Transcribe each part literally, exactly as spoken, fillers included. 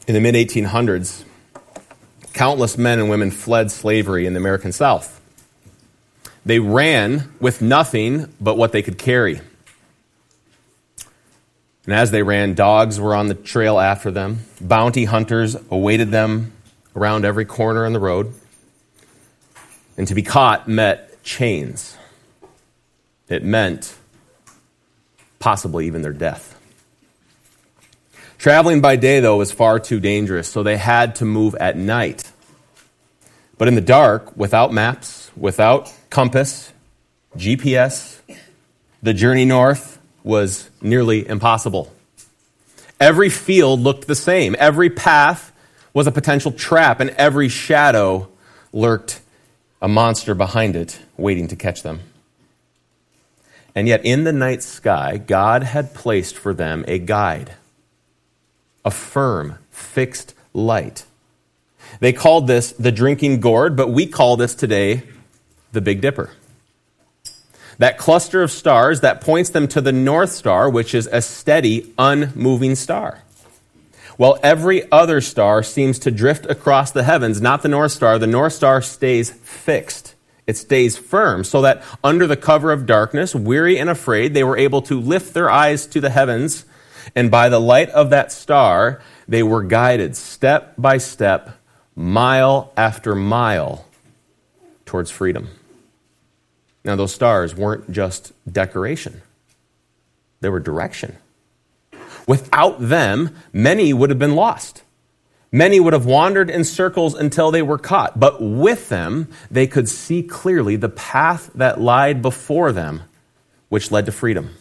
In the mid eighteen hundreds, countless men and women fled slavery in the American South. They ran with nothing but what they could carry. And as they ran, dogs were on the trail after them. Bounty hunters awaited them around every corner on the road. And to be caught meant chains. It meant possibly even their death. Traveling by day, though, was far too dangerous, so they had to move at night. But in the dark, without maps, without compass, G P S, the journey north was nearly impossible. Every field looked the same. Every path was a potential trap, and every shadow lurked a monster behind it, waiting to catch them. And yet in the night sky, God had placed for them a guide, a firm, fixed light. They called this the drinking gourd, but we call this today the Big Dipper. That cluster of stars that points them to the North Star, which is a steady, unmoving star. While every other star seems to drift across the heavens, not the North Star, the North Star stays fixed. It stays firm, so that under the cover of darkness, weary and afraid, they were able to lift their eyes to the heavens, and by the light of that star, they were guided step by step, mile after mile, towards freedom. Now, those stars weren't just decoration. They were direction. Without them, many would have been lost. Many would have wandered in circles until they were caught. But with them, they could see clearly the path that lied before them, which led to freedom.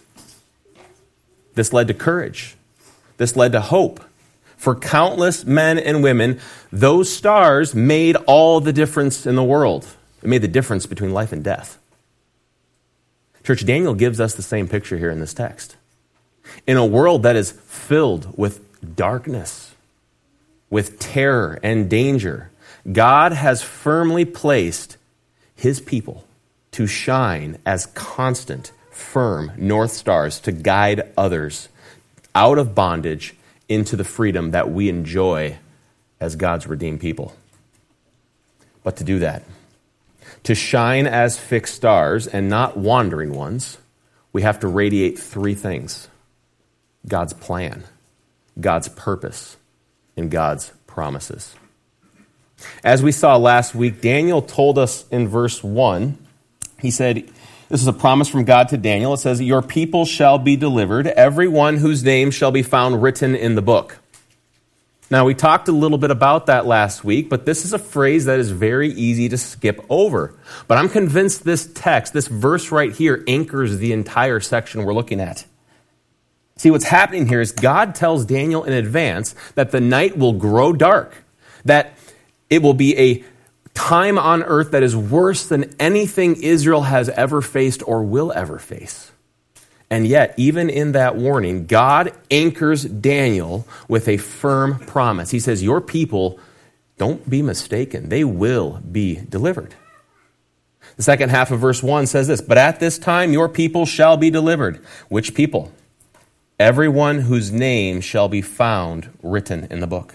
This led to courage. This led to hope. For countless men and women, those stars made all the difference in the world. It made the difference between life and death. Church, Daniel gives us the same picture here in this text. In a world that is filled with darkness, with terror and danger, God has firmly placed his people to shine as constant, firm North Stars to guide others out of bondage into the freedom that we enjoy as God's redeemed people. But to do that, to shine as fixed stars and not wandering ones, we have to radiate three things: God's plan, God's purpose, and God's promises. As we saw last week, Daniel told us in verse one, he said, this is a promise from God to Daniel. It says, "Your people shall be delivered, everyone whose name shall be found written in the book." Now, we talked a little bit about that last week, but this is a phrase that is very easy to skip over. But I'm convinced this text, this verse right here, anchors the entire section we're looking at. See, what's happening here is God tells Daniel in advance that the night will grow dark, that it will be a time on earth that is worse than anything Israel has ever faced or will ever face. And yet, even in that warning, God anchors Daniel with a firm promise. He says, your people, don't be mistaken, they will be delivered. The second half of verse one says this, "But at this time your people shall be delivered." Which people? Everyone whose name shall be found written in the book.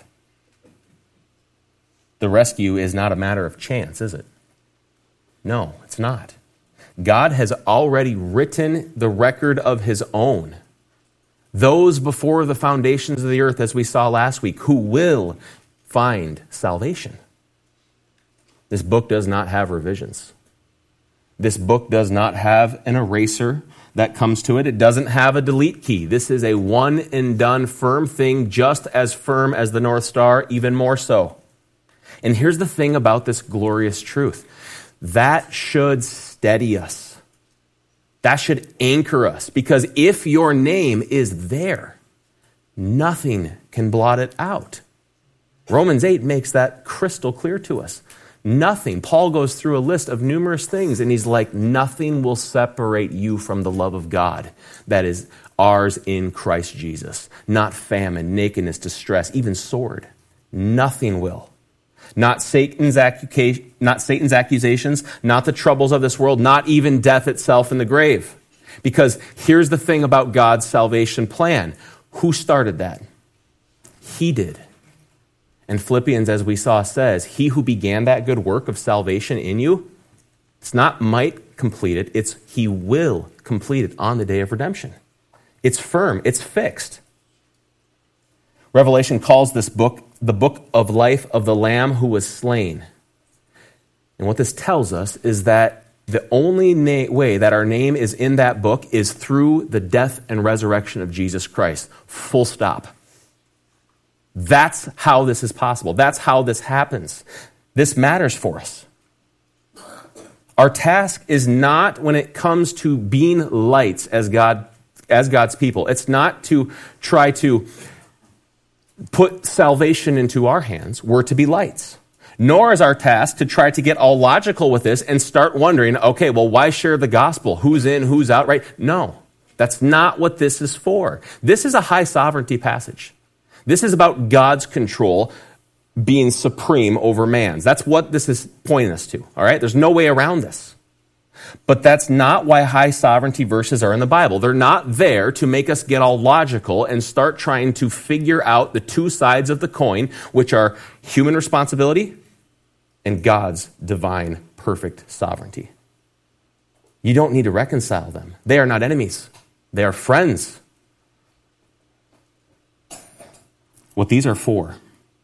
The rescue is not a matter of chance, is it? No, it's not. God has already written the record of his own. Those before the foundations of the earth, as we saw last week, who will find salvation. This book does not have revisions. This book does not have an eraser that comes to it. It doesn't have a delete key. This is a one and done firm thing, just as firm as the North Star, even more so. And here's the thing about this glorious truth. That should steady us. That should anchor us. Because if your name is there, nothing can blot it out. Romans eight makes that crystal clear to us. Nothing. Paul goes through a list of numerous things, and he's like, nothing will separate you from the love of God that is ours in Christ Jesus. Not famine, nakedness, distress, even sword. Nothing will. Not Satan's, accu- not Satan's accusations, not the troubles of this world, not even death itself in the grave. Because here's the thing about God's salvation plan. Who started that? He did. And Philippians, as we saw, says, he who began that good work of salvation in you, it's not might complete it, it's he will complete it on the day of redemption. It's firm, it's fixed. Revelation calls this book the book of life of the Lamb who was slain. And what this tells us is that the only na- way that our name is in that book is through the death and resurrection of Jesus Christ. Full stop. That's how this is possible. That's how this happens. This matters for us. Our task is not, when it comes to being lights as God, as God's people, it's not to try to put salvation into our hands. We're to be lights. Nor is our task to try to get all logical with this and start wondering, okay, well, why share the gospel? Who's in, who's out, right? No, that's not what this is for. This is a high sovereignty passage. This is about God's control being supreme over man's. That's what this is pointing us to, all right? There's no way around this. But that's not why high sovereignty verses are in the Bible. They're not there to make us get all logical and start trying to figure out the two sides of the coin, which are human responsibility and God's divine, perfect sovereignty. You don't need to reconcile them. They are not enemies. They are friends. What these are for,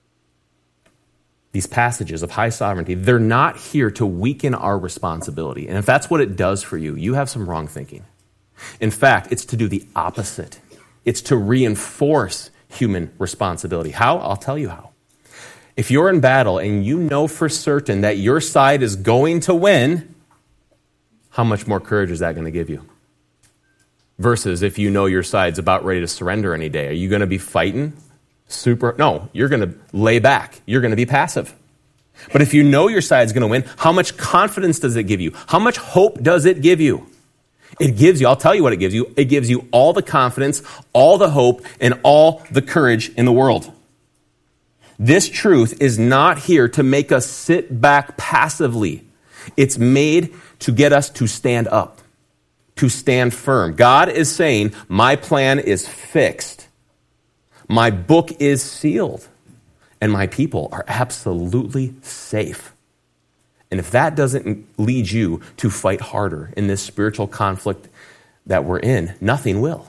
these passages of high sovereignty, they're not here to weaken our responsibility. And if that's what it does for you, you have some wrong thinking. In fact, it's to do the opposite. It's to reinforce human responsibility. How? I'll tell you how. If you're in battle and you know for certain that your side is going to win, how much more courage is that going to give you? Versus if you know your side's about ready to surrender any day, are you going to be fighting? Super, no, you're going to lay back. You're going to be passive. But if you know your side's going to win, how much confidence does it give you? How much hope does it give you? It gives you, I'll tell you what it gives you. It gives you all the confidence, all the hope, and all the courage in the world. This truth is not here to make us sit back passively. It's made to get us to stand up, to stand firm. God is saying, my plan is fixed. My book is sealed, and my people are absolutely safe. And if that doesn't lead you to fight harder in this spiritual conflict that we're in, nothing will.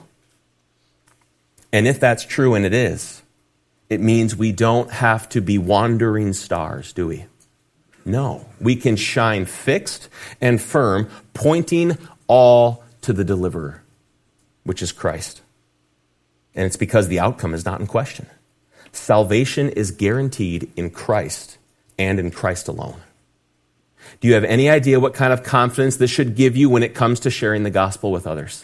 And if that's true, and it is, it means we don't have to be wandering stars, do we? No, we can shine fixed and firm, pointing all to the deliverer, which is Christ. And it's because the outcome is not in question. Salvation is guaranteed in Christ and in Christ alone. Do you have any idea what kind of confidence this should give you when it comes to sharing the gospel with others?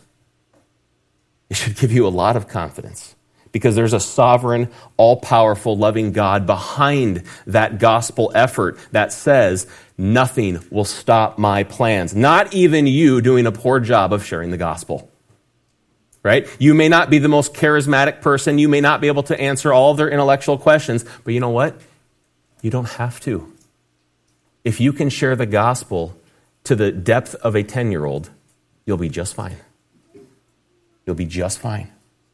It should give you a lot of confidence because there's a sovereign, all-powerful, loving God behind that gospel effort that says, nothing will stop my plans, not even you doing a poor job of sharing the gospel. Right? You may not be the most charismatic person. You may not be able to answer all of their intellectual questions. But you know what? You don't have to. If you can share the gospel to the depth of a ten-year-old, you'll be just fine. You'll be just fine.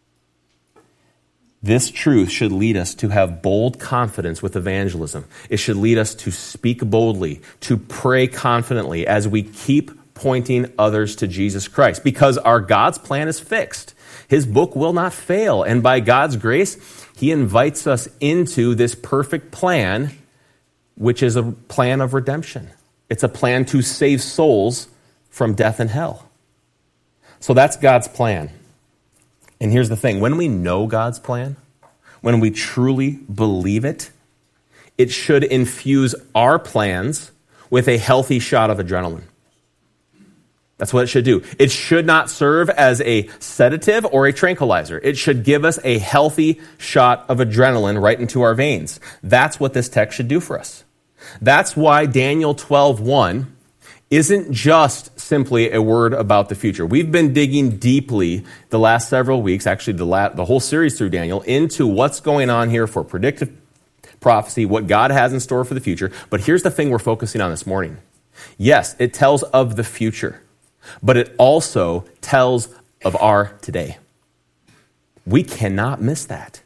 This truth should lead us to have bold confidence with evangelism. It should lead us to speak boldly, to pray confidently as we keep pointing others to Jesus Christ, because our God's plan is fixed. His book will not fail. And by God's grace, he invites us into this perfect plan, which is a plan of redemption. It's a plan to save souls from death and hell. So that's God's plan. And here's the thing. When we know God's plan, when we truly believe it, it should infuse our plans with a healthy shot of adrenaline. That's what it should do. It should not serve as a sedative or a tranquilizer. It should give us a healthy shot of adrenaline right into our veins. That's what this text should do for us. That's why Daniel twelve one isn't just simply a word about the future. We've been digging deeply the last several weeks, actually the, la- the whole series through Daniel, into what's going on here for predictive prophecy, what God has in store for the future. But here's the thing we're focusing on this morning. Yes, it tells of the future, but it also tells of our today. We cannot miss that.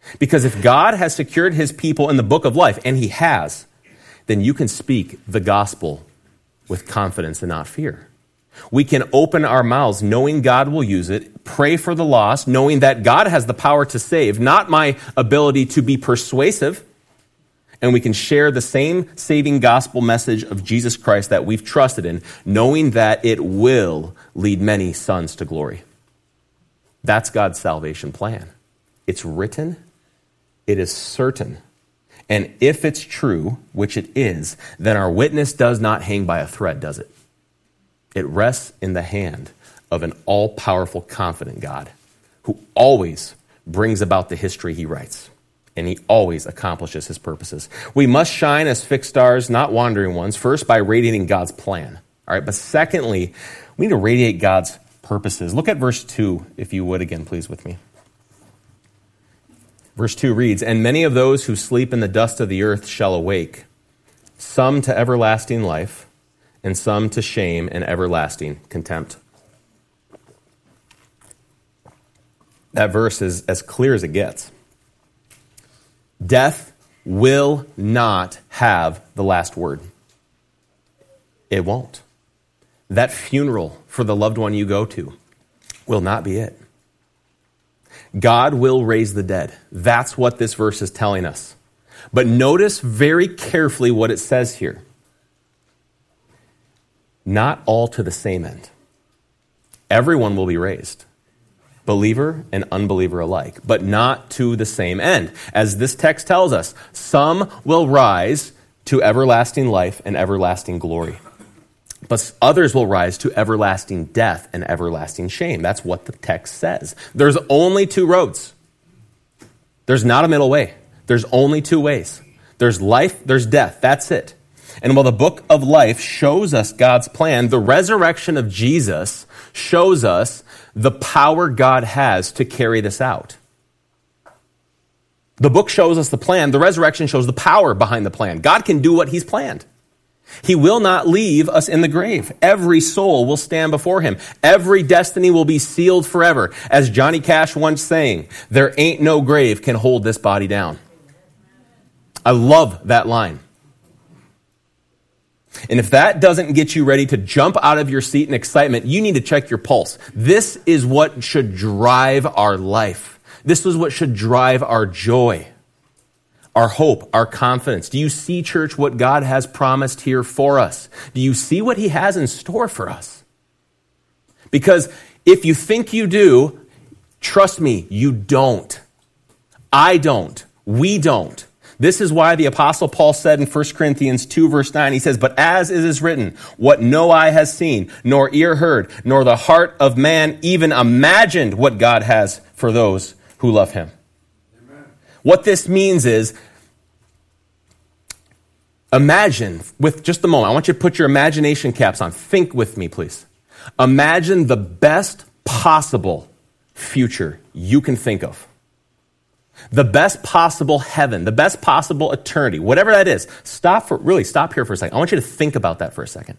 Because if God has secured his people in the book of life, and he has, then you can speak the gospel with confidence and not fear. We can open our mouths knowing God will use it, pray for the lost, knowing that God has the power to save, not my ability to be persuasive. And we can share the same saving gospel message of Jesus Christ that we've trusted in, knowing that it will lead many sons to glory. That's God's salvation plan. It's written, it is certain. And if it's true, which it is, then our witness does not hang by a thread, does it? It rests in the hand of an all-powerful, confident God who always brings about the history he writes, and he always accomplishes his purposes. We must shine as fixed stars, not wandering ones, first by radiating God's plan. All right, but secondly, we need to radiate God's purposes. Look at verse two, if you would again, please, with me. Verse two reads, "And many of those who sleep in the dust of the earth shall awake, some to everlasting life, and some to shame and everlasting contempt." That verse is as clear as it gets. Death will not have the last word. It won't. That funeral for the loved one you go to will not be it. God will raise the dead. That's what this verse is telling us. But notice very carefully what it says here. Not all to the same end. Everyone will be raised, believer and unbeliever alike, but not to the same end. As this text tells us, some will rise to everlasting life and everlasting glory, but others will rise to everlasting death and everlasting shame. That's what the text says. There's only two roads. There's not a middle way. There's only two ways. There's life, there's death. That's it. And while the book of life shows us God's plan, the resurrection of Jesus shows us the power God has to carry this out. The book shows us the plan. The resurrection shows the power behind the plan. God can do what he's planned. He will not leave us in the grave. Every soul will stand before him. Every destiny will be sealed forever. As Johnny Cash once sang, "There ain't no grave can hold this body down." I love that line. And if that doesn't get you ready to jump out of your seat in excitement, you need to check your pulse. This is what should drive our life. This is what should drive our joy, our hope, our confidence. Do you see, church, what God has promised here for us? Do you see what he has in store for us? Because if you think you do, trust me, you don't. I don't. We don't. This is why the Apostle Paul said in First Corinthians two, verse nine, he says, "But as it is written, what no eye has seen, nor ear heard, nor the heart of man even imagined what God has for those who love him." Amen. What this means is, imagine, with just a moment, I want you to put your imagination caps on. Think with me, please. Imagine the best possible future you can think of. The best possible heaven, the best possible eternity, whatever that is. Stop for, really stop here for a second. I want you to think about that for a second.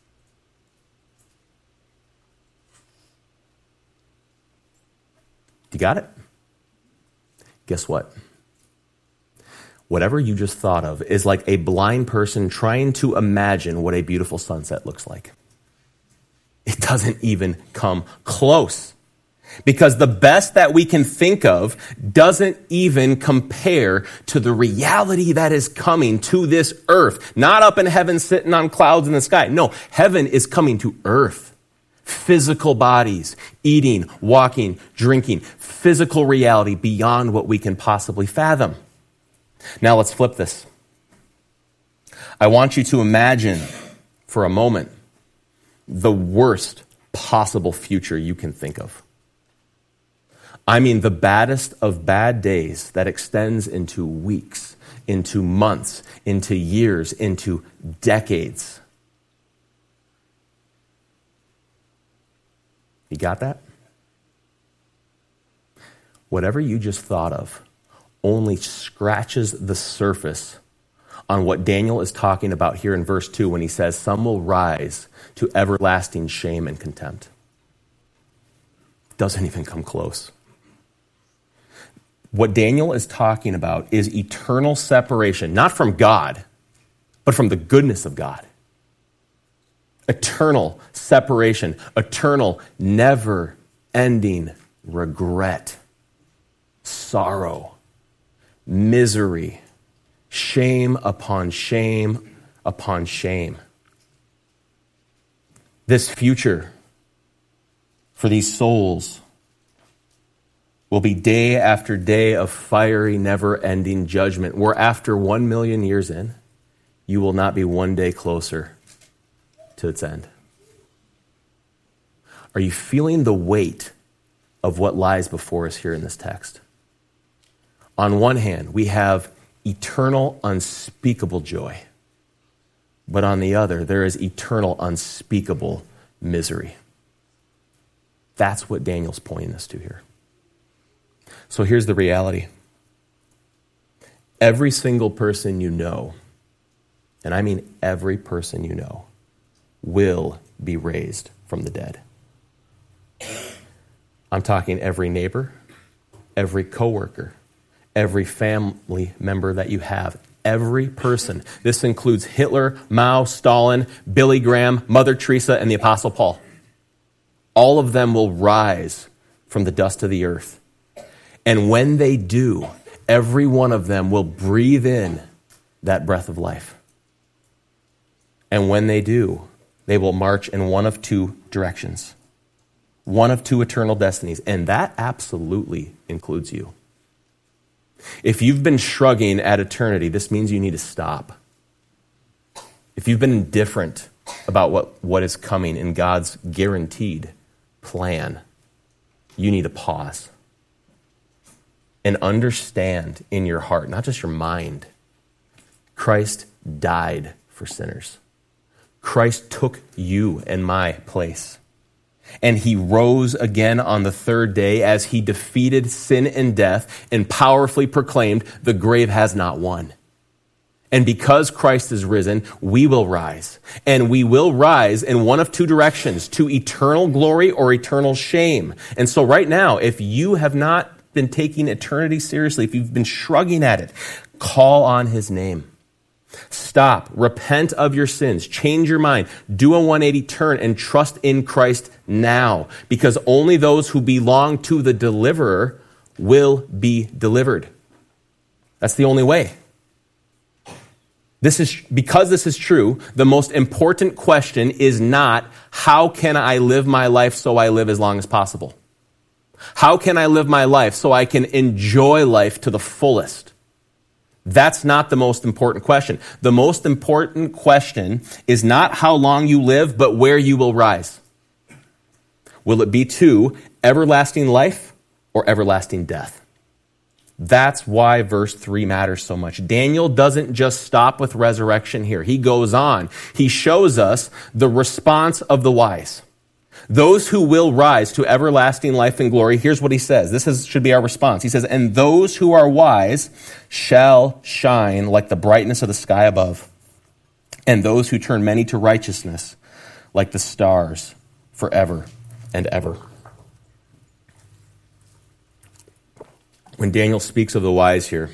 You got it? Guess what? Whatever you just thought of is like a blind person trying to imagine what a beautiful sunset looks like. It doesn't even come close. Because the best that we can think of doesn't even compare to the reality that is coming to this earth. Not up in heaven sitting on clouds in the sky. No, heaven is coming to earth. Physical bodies, eating, walking, drinking. Physical reality beyond what we can possibly fathom. Now let's flip this. I want you to imagine for a moment the worst possible future you can think of. I mean, the baddest of bad days that extends into weeks, into months, into years, into decades. You got that? Whatever you just thought of only scratches the surface on what Daniel is talking about here in verse two when he says, "Some will rise to everlasting shame and contempt." Doesn't even come close. What Daniel is talking about is eternal separation, not from God, but from the goodness of God. Eternal separation, eternal, never-ending regret, sorrow, misery, shame upon shame upon shame. This future for these souls will be day after day of fiery, never-ending judgment, where after one million years in, you will not be one day closer to its end. Are you feeling the weight of what lies before us here in this text? On one hand, we have eternal, unspeakable joy. But on the other, there is eternal, unspeakable misery. That's what Daniel's pointing us to here. So here's the reality. Every single person you know, and I mean every person you know, will be raised from the dead. I'm talking every neighbor, every coworker, every family member that you have, every person. This includes Hitler, Mao, Stalin, Billy Graham, Mother Teresa, and the Apostle Paul. All of them will rise from the dust of the earth. And when they do, every one of them will breathe in that breath of life. And when they do, they will march in one of two directions, one of two eternal destinies, and that absolutely includes you. If you've been shrugging at eternity, this means you need to stop. If you've been indifferent about what, what is coming in God's guaranteed plan, you need to pause and understand in your heart, not just your mind, Christ died for sinners. Christ took you and my place. And he rose again on the third day as he defeated sin and death and powerfully proclaimed, the grave has not won. And because Christ is risen, we will rise. And we will rise in one of two directions, to eternal glory or eternal shame. And so right now, if you have not been taking eternity seriously, if you've been shrugging at it, call on his name. Stop, repent of your sins, change your mind, do a one eighty turn, and trust in Christ now, because only those who belong to the deliverer will be delivered. That's the only way. This is because this is true, the most important question is not, how can I live my life so I live as long as possible? How can I live my life so I can enjoy life to the fullest? That's not the most important question. The most important question is not how long you live, but where you will rise. Will it be to everlasting life or everlasting death? That's why verse three matters so much. Daniel doesn't just stop with resurrection here. He goes on. He shows us the response of the wise. Those who will rise to everlasting life and glory, here's what he says. This is, should be our response. He says, and those who are wise shall shine like the brightness of the sky above, and those who turn many to righteousness like the stars forever and ever. When Daniel speaks of the wise here,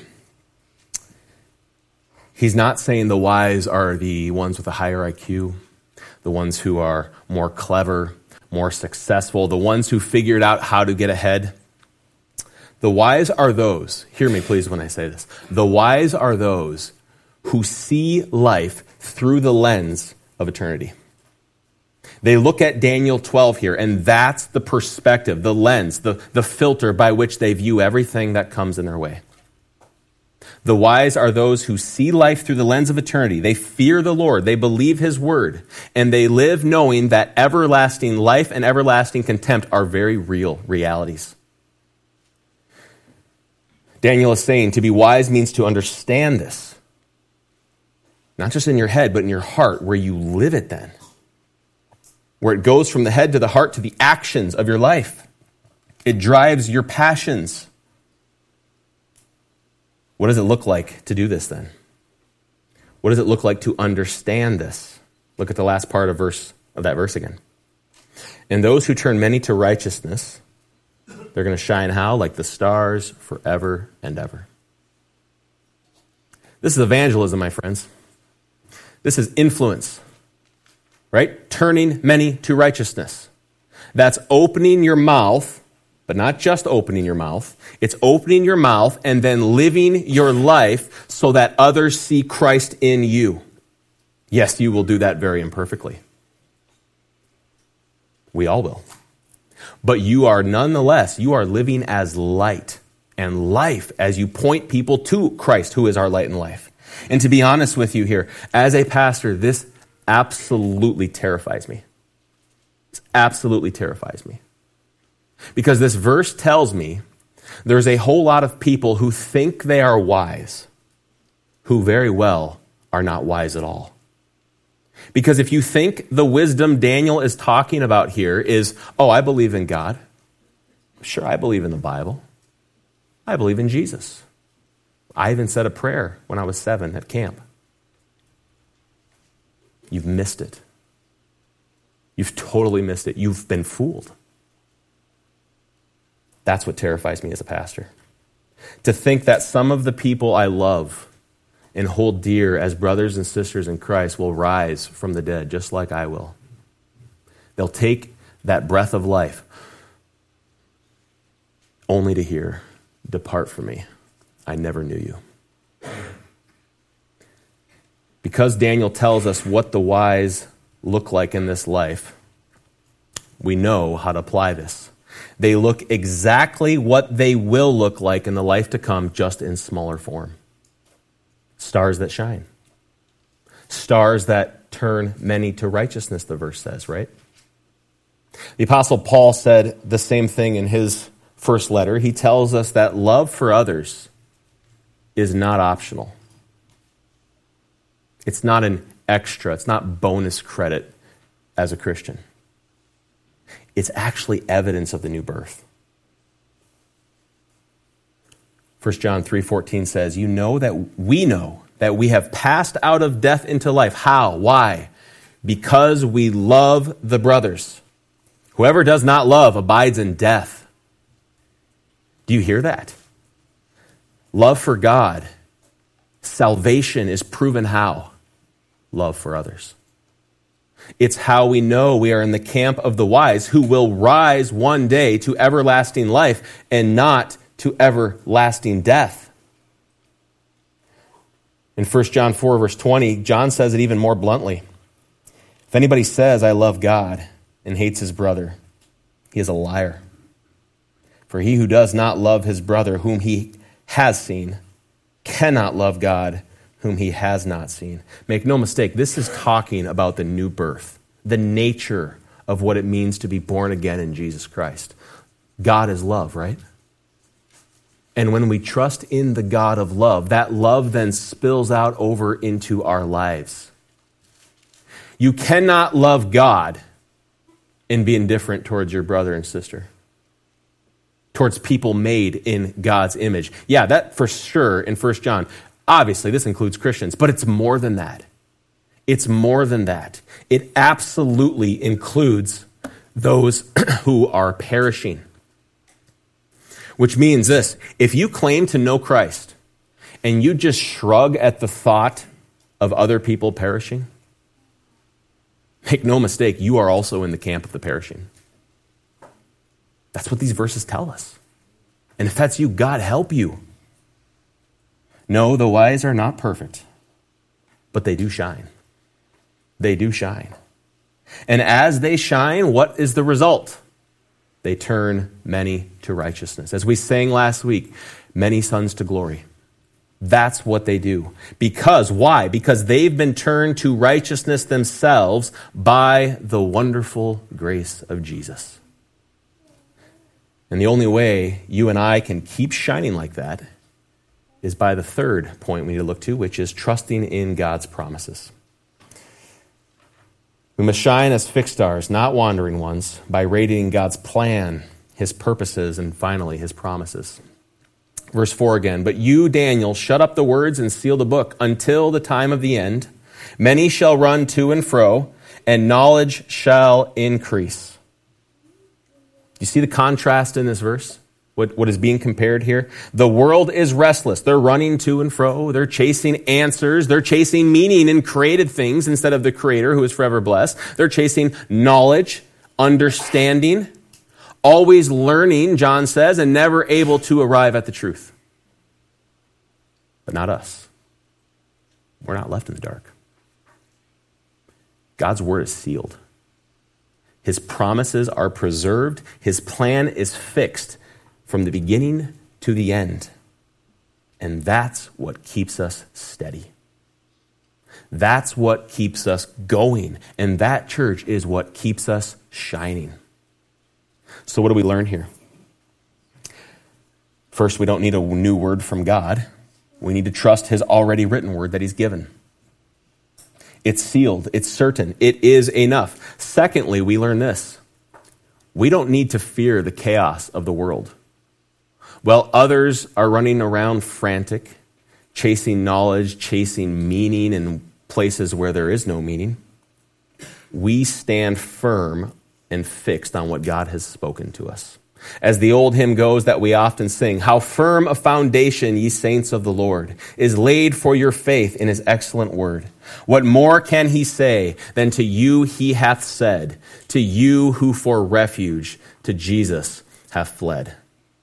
he's not saying the wise are the ones with a higher I Q, the ones who are more clever, more successful, the ones who figured out how to get ahead. The wise are those, hear me please when I say this, the wise are those who see life through the lens of eternity. They look at Daniel twelve here, and that's the perspective, the lens, the, the filter by which they view everything that comes in their way. The wise are those who see life through the lens of eternity. They fear the Lord. They believe his word. And they live knowing that everlasting life and everlasting contempt are very real realities. Daniel is saying to be wise means to understand this. Not just in your head, but in your heart, where you live it then. Where it goes from the head to the heart to the actions of your life. It drives your passions. What does it look like to do this then? What does it look like to understand this? Look at the last part of verse of that verse again. And those who turn many to righteousness They're going to shine how? Like the stars forever and ever. This is evangelism, my friends. This is influence, right? Turning many to righteousness. That's opening your mouth, but not just opening your mouth. It's opening your mouth and then living your life so that others see Christ in you. Yes, you will do that very imperfectly. We all will. But you are nonetheless, you are living as light and life as you point people to Christ, who is our light and life. And to be honest with you here, as a pastor, this absolutely terrifies me. It absolutely terrifies me. Because this verse tells me there's a whole lot of people who think they are wise, who very well are not wise at all. Because if you think the wisdom Daniel is talking about here is, oh, I believe in God. Sure, I believe in the Bible. I believe in Jesus. I even said a prayer when I was seven at camp. You've missed it. You've totally missed it. You've been fooled. That's what terrifies me as a pastor. To think that some of the people I love and hold dear as brothers and sisters in Christ will rise from the dead, just like I will. They'll take that breath of life only to hear, depart from me. I never knew you. Because Daniel tells us what the wise look like in this life, we know how to apply this. They look exactly what they will look like in the life to come, just in smaller form. Stars that shine. Stars that turn many to righteousness, the verse says, right? The Apostle Paul said the same thing in his first letter. He tells us that love for others is not optional. It's not an extra. It's not bonus credit as a Christian. It's actually evidence of the new birth. First John three fourteen says, you know that we know that we have passed out of death into life. How? Why? Because we love the brothers. Whoever does not love abides in death. Do you hear that? Love for God. Salvation is proven how? Love for others. It's how we know we are in the camp of the wise who will rise one day to everlasting life and not to everlasting death. In First John four, verse twenty, John says it even more bluntly. If anybody says, I love God and hates his brother, he is a liar. For he who does not love his brother whom he has seen cannot love God whom he has not seen. Make no mistake, this is talking about the new birth, the nature of what it means to be born again in Jesus Christ. God is love, right? And when we trust in the God of love, that love then spills out over into our lives. You cannot love God and be indifferent towards your brother and sister, towards people made in God's image. Yeah, that for sure in First John. Obviously, this includes Christians, but it's more than that. It's more than that. It absolutely includes those who are perishing. Which means this, if you claim to know Christ and you just shrug at the thought of other people perishing, make no mistake, you are also in the camp of the perishing. That's what these verses tell us. And if that's you, God help you. No, the wise are not perfect, but they do shine. They do shine. And as they shine, what is the result? They turn many to righteousness. As we sang last week, many sons to glory. That's what they do. Because, why? Because they've been turned to righteousness themselves by the wonderful grace of Jesus. And the only way you and I can keep shining like that is by the third point we need to look to, which is trusting in God's promises. We must shine as fixed stars, not wandering ones, by radiating God's plan, his purposes, and finally, his promises. Verse four again, but you, Daniel, shut up the words and seal the book until the time of the end. Many shall run to and fro, and knowledge shall increase. Do you see the contrast in this verse? what, what is being compared here. The world is restless. They're running to and fro. They're chasing answers. They're chasing meaning in created things instead of the Creator who is forever blessed. They're chasing knowledge, understanding, always learning, John says, and never able to arrive at the truth. But not us. We're not left in the dark. God's word is sealed. His promises are preserved. His plan is fixed from the beginning to the end. And that's what keeps us steady. That's what keeps us going. And that, church, is what keeps us shining. So what do we learn here? First, we don't need a new word from God. We need to trust his already written word that he's given. It's sealed. It's certain. It is enough. Secondly, we learn this. We don't need to fear the chaos of the world. While others are running around frantic, chasing knowledge, chasing meaning in places where there is no meaning, we stand firm and fixed on what God has spoken to us. As the old hymn goes that we often sing, how firm a foundation, ye saints of the Lord, is laid for your faith in his excellent word. What more can he say than to you he hath said, to you who for refuge to Jesus have fled?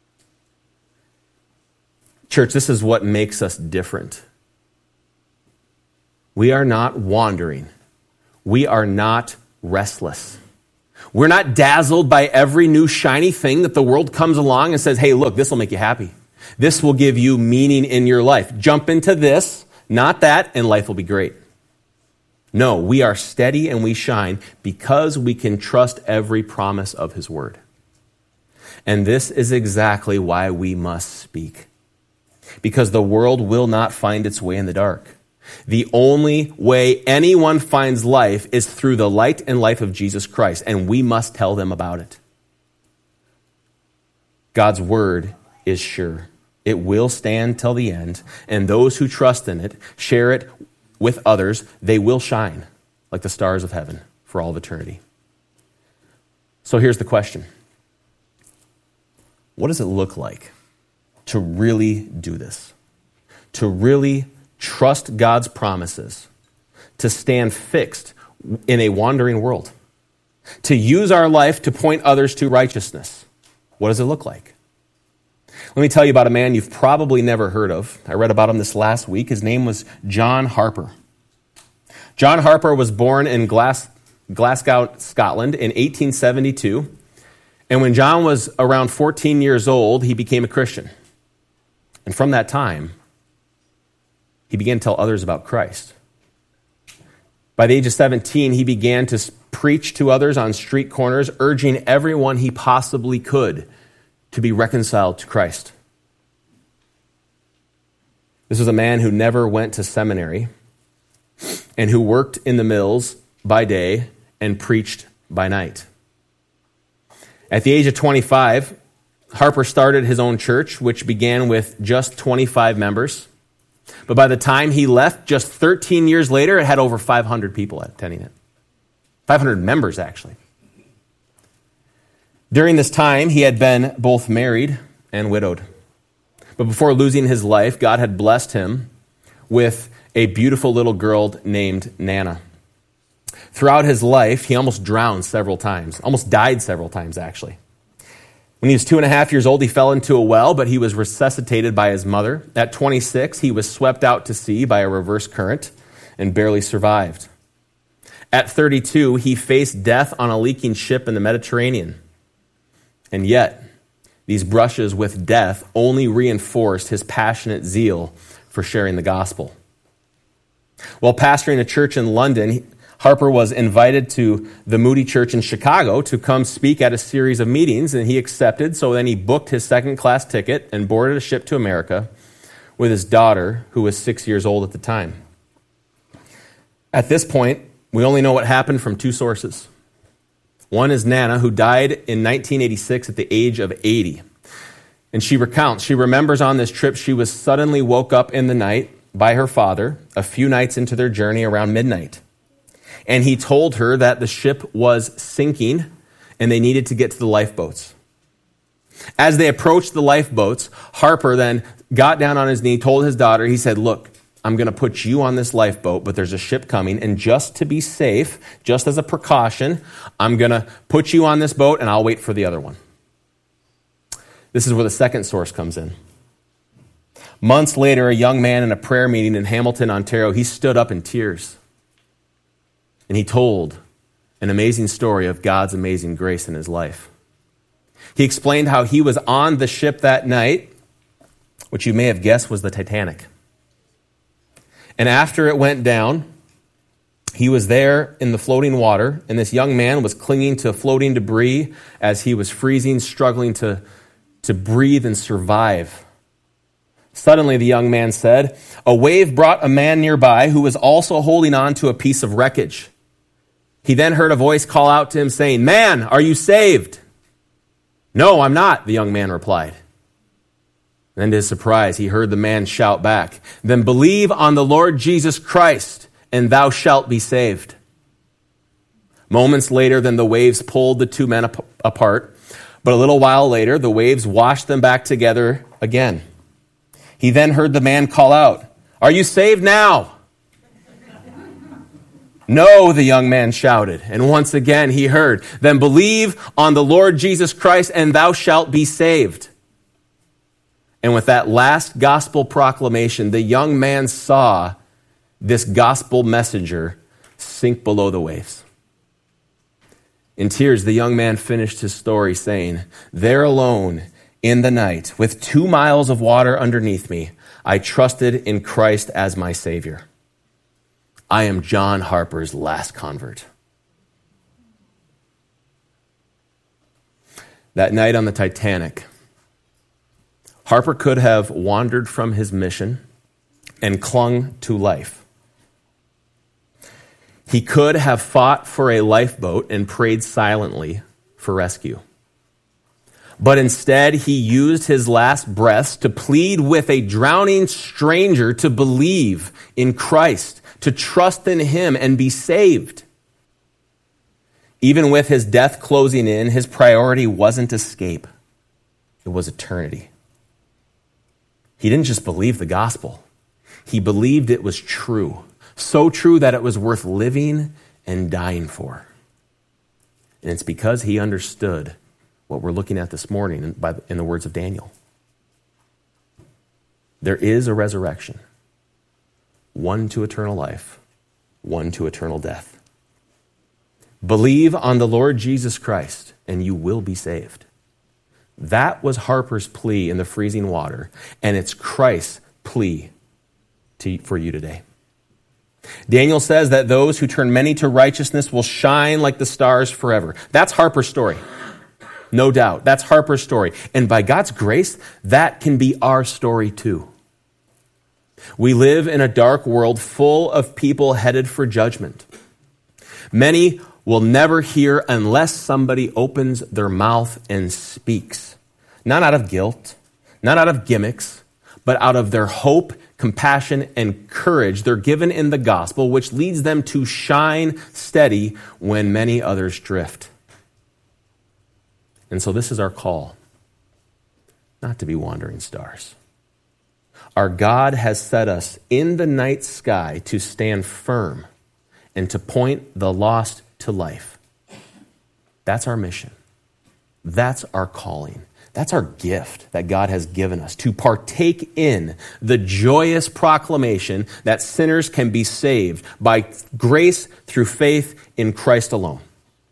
Church, this is what makes us different. We are not wandering. We are not restless. We're not dazzled by every new shiny thing that the world comes along and says, hey, look, this will make you happy. This will give you meaning in your life. Jump into this, not that, and life will be great. No, we are steady and we shine because we can trust every promise of his word. And this is exactly why we must speak. Because the world will not find its way in the dark. The only way anyone finds life is through the light and life of Jesus Christ, and we must tell them about it. God's word is sure. It will stand till the end, and those who trust in it, share it with others, they will shine like the stars of heaven for all of eternity. So here's the question. What does it look like to really do this? To really trust God's promises, to stand fixed in a wandering world, to use our life to point others to righteousness. What does it look like? Let me tell you about a man you've probably never heard of. I read about him this last week. His name was John Harper. John Harper was born in Glas- Glasgow, Scotland in eighteen seventy-two. And when John was around fourteen years old, he became a Christian. And from that time, he began to tell others about Christ. By the age of seventeen, he began to preach to others on street corners, urging everyone he possibly could to be reconciled to Christ. This was a man who never went to seminary and who worked in the mills by day and preached by night. At the age of twenty-five, Harper started his own church, which began with just twenty-five members. But by the time he left, just thirteen years later, it had over five hundred people attending it. five hundred members, actually. During this time, he had been both married and widowed. But before losing his life, God had blessed him with a beautiful little girl named Nana. Throughout his life, he almost drowned several times, almost died several times, actually. When he was two and a half years old, he fell into a well, but he was resuscitated by his mother. At twenty-six, he was swept out to sea by a reverse current and barely survived. At thirty-two, he faced death on a leaking ship in the Mediterranean. And yet, these brushes with death only reinforced his passionate zeal for sharing the gospel. While pastoring a church in London, Harper was invited to the Moody Church in Chicago to come speak at a series of meetings, and he accepted. So then he booked his second-class ticket and boarded a ship to America with his daughter, who was six years old at the time. At this point, we only know what happened from two sources. One is Nana, who died in nineteen eighty-six at the age of eighty. And she recounts, she remembers on this trip she was suddenly woke up in the night by her father a few nights into their journey around midnight. And he told her that the ship was sinking and they needed to get to the lifeboats. As they approached the lifeboats, Harper then got down on his knee, told his daughter, he said, look, I'm going to put you on this lifeboat, but there's a ship coming, and just to be safe, just as a precaution, I'm going to put you on this boat, and I'll wait for the other one. This is where the second source comes in. Months later, a young man in a prayer meeting in Hamilton, Ontario, he stood up in tears, and he told an amazing story of God's amazing grace in his life. He explained how he was on the ship that night, which you may have guessed was the Titanic. And after it went down, he was there in the floating water, and this young man was clinging to floating debris as he was freezing, struggling to, to breathe and survive. Suddenly, the young man said, a wave brought a man nearby who was also holding on to a piece of wreckage. He then heard a voice call out to him saying, man, are you saved? No, I'm not, the young man replied. Then to his surprise, he heard the man shout back, then believe on the Lord Jesus Christ, and thou shalt be saved. Moments later, then the waves pulled the two men ap- apart, but a little while later, the waves washed them back together again. He then heard the man call out, are you saved now? No, the young man shouted. And once again he heard, then believe on the Lord Jesus Christ and thou shalt be saved. And with that last gospel proclamation, the young man saw this gospel messenger sink below the waves. In tears, the young man finished his story saying, there alone in the night, with two miles of water underneath me, I trusted in Christ as my Savior. I am John Harper's last convert. That night on the Titanic, Harper could have wandered from his mission and clung to life. He could have fought for a lifeboat and prayed silently for rescue. But instead, he used his last breaths to plead with a drowning stranger to believe in Christ, to trust in him and be saved. Even with his death closing in, his priority wasn't escape. It was eternity. He didn't just believe the gospel. He believed it was true. So true that it was worth living and dying for. And it's because he understood what we're looking at this morning in, by, in the words of Daniel. There is a resurrection. One to eternal life, one to eternal death. Believe on the Lord Jesus Christ, and you will be saved. That was Harper's plea in the freezing water, and it's Christ's plea to, for you today. Daniel says that those who turn many to righteousness will shine like the stars forever. That's Harper's story. No doubt. That's Harper's story. And by God's grace, that can be our story too. We live in a dark world full of people headed for judgment. Many will never hear unless somebody opens their mouth and speaks. Not out of guilt, not out of gimmicks, but out of their hope, compassion, and courage they're given in the gospel, which leads them to shine steady when many others drift. And so this is our call, not to be wandering stars. Our God has set us in the night sky to stand firm and to point the lost to life. That's our mission. That's our calling. That's our gift that God has given us, to partake in the joyous proclamation that sinners can be saved by grace through faith in Christ alone.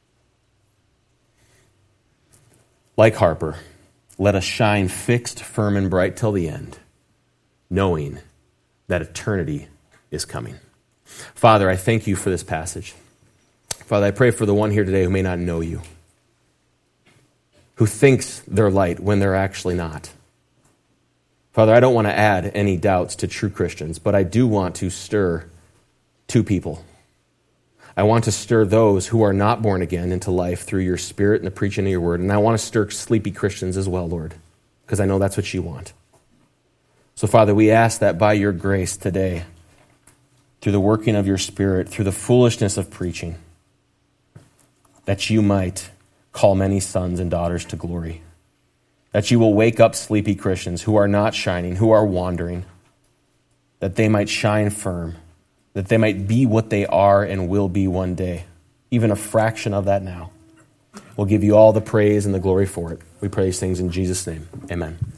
Like Harper, let us shine fixed, firm, and bright till the end, knowing that eternity is coming. Father, I thank you for this passage. Father, I pray for the one here today who may not know you, who thinks they're light when they're actually not. Father, I don't want to add any doubts to true Christians, but I do want to stir two people. I want to stir those who are not born again into life through your Spirit and the preaching of your word. And I want to stir sleepy Christians as well, Lord, because I know that's what you want. So, Father, we ask that by your grace today, through the working of your Spirit, through the foolishness of preaching, that you might call many sons and daughters to glory. that you will wake up sleepy Christians who are not shining, who are wandering, that they might shine firm, that they might be what they are and will be one day, even a fraction of that now. We'll give you all the praise and the glory for it. We pray these things in Jesus' name. Amen.